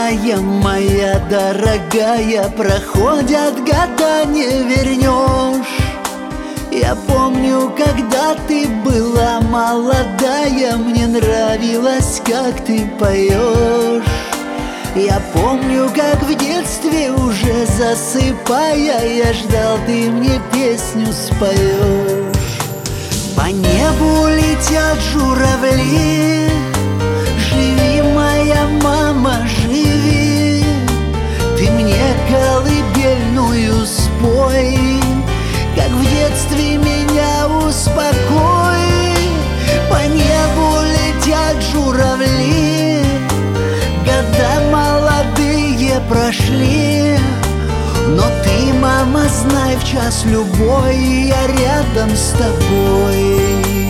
родная, моя дорогая, проходят года, не вернешь. Я помню, когда ты была молодая, мне нравилось, как ты поешь. Я помню, как в детстве, уже засыпая, я ждал, ты мне песню споешь. По небу летят журавли, живи, моя мама, живи. Ты мне колыбельную спой, как в детстве меня успокой. По небу летят журавли, года молодые прошли, но ты, мама, знай, в час любой я рядом с тобой.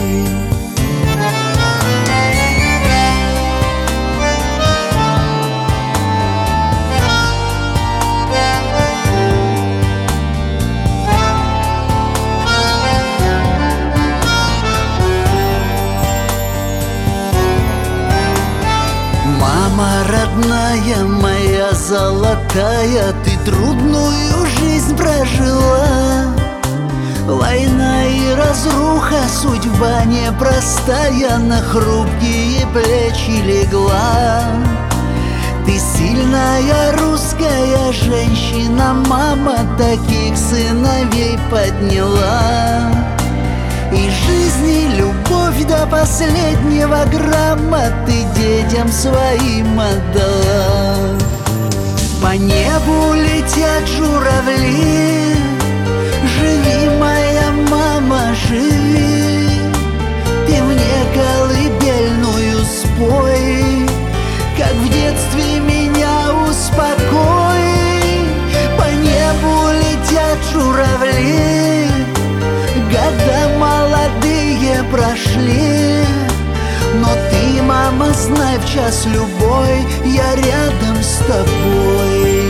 Мама родная, моя золотая, ты трудную жизнь прожила. Война и разруха, судьба непростая, на хрупкие плечи легла. Ты сильная русская женщина, мама, таких сыновей подняла. И жизни любовь до последнего грамма ты детям своим отдала. По небу летят журавли, живи, моя мама, живи. Ты мне колыбельную спой, как в детстве меня успокой. По небу летят журавли, года молодые прошли, но ты, мама, знай, в час любой я рядом с тобой.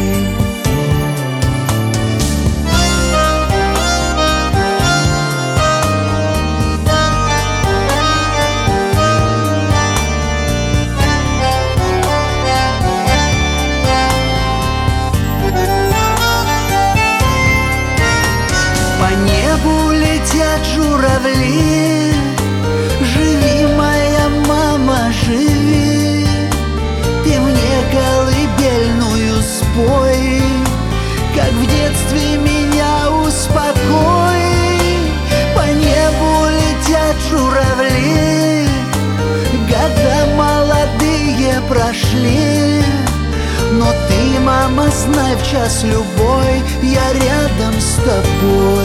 По небу летят журавли, живи, моя мама, живи. Ты мне колыбельную спой, как в детстве меня успокой. По небу летят журавли, года молодые прошли, но ты, мама, знай, в час любой я рядом с тобой.